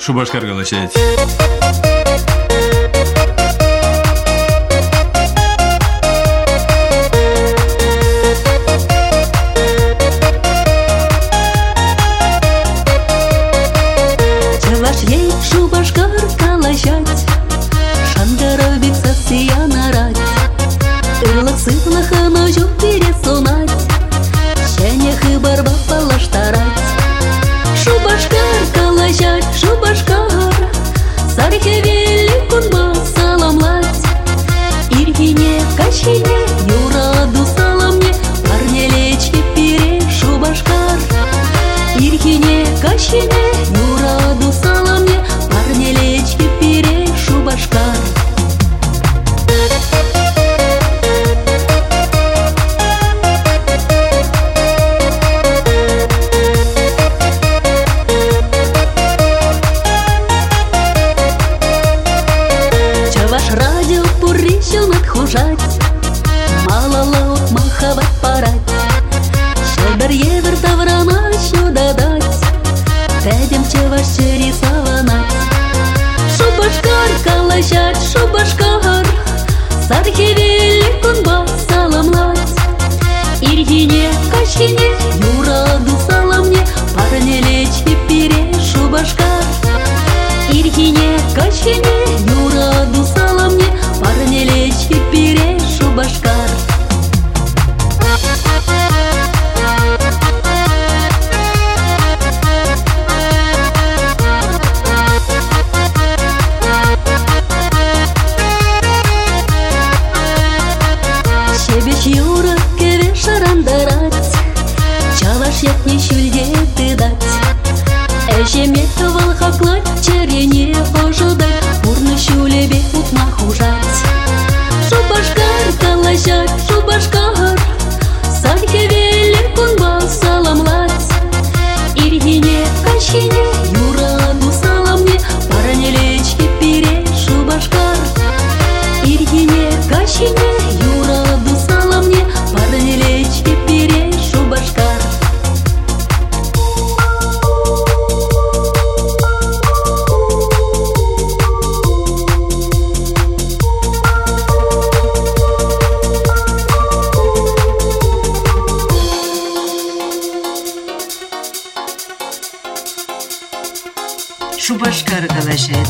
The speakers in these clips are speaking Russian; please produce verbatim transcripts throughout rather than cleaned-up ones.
Шубашкар калашет. Чаваш ей Шубашкар калашать, шангаровица сия нарать, ырлык сыплаха ножу пересунать, щенех и барба палаштарать. Шубашкар калашать, Шубашкар, сархе великун ба саламлать, иргине кащине юраду саламне, парне лечке пире Шубашкар, иргине кащине юраду саламне, парне лечке пире Шубашкар. Радио пурищу надхужать, мало лаут махавать парать, щелдар евер таврана щу дадать, тедем чеваш черисаванать. Шубашкар калашать, Шубашкар, сархи великун ба саламлать, иргине кащине юраду саламне, парне лечке пире Шубашкар, иргине кащине юраду саламне, парне лечке пире Шубашкар. Щебеч юра кеве шарандарать, чаваш ятне щульде ты дать, эжеме волхаклать, черене ожидать, бурны щулебе утма хужать. Шубашкар калашать, Шубашкар, сархе великун ба саламлать, иргине кащине юраду саламне, парне лечке пире Шубашкар, иргине кащине юраду саламне, парне лечке пире Шубашкар. Шубашкар калашет.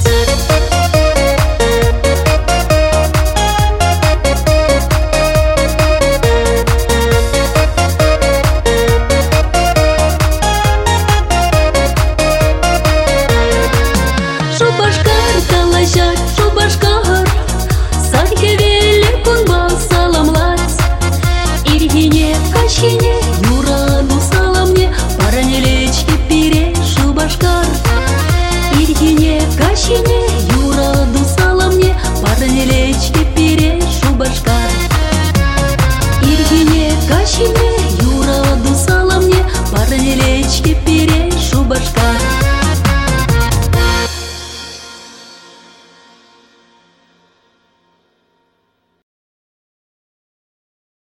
Шубашкар калашать, Шубашкар, сархе великун ба саламлать, иргине кащине юраду саламне, парне лечке пире Шубашкар, иргине кащине юраду